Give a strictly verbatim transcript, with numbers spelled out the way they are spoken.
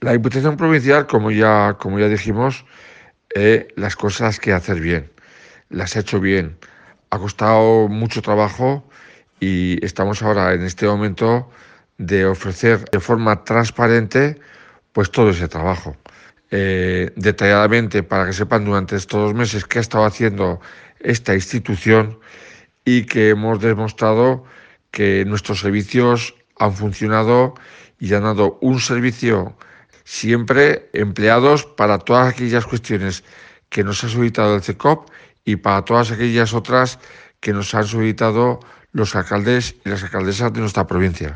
La Diputación Provincial, como ya, como ya dijimos, eh, las cosas que hacer bien, las ha hecho bien. Ha costado mucho trabajo y estamos ahora en este momento de ofrecer de forma transparente pues todo ese trabajo. Eh, detalladamente para que sepan durante estos dos meses qué ha estado haciendo esta institución y que hemos demostrado que nuestros servicios han funcionado y han dado un servicio siempre empleados para todas aquellas cuestiones que nos ha solicitado el C E C O P y para todas aquellas otras que nos han solicitado los alcaldes y las alcaldesas de nuestra provincia.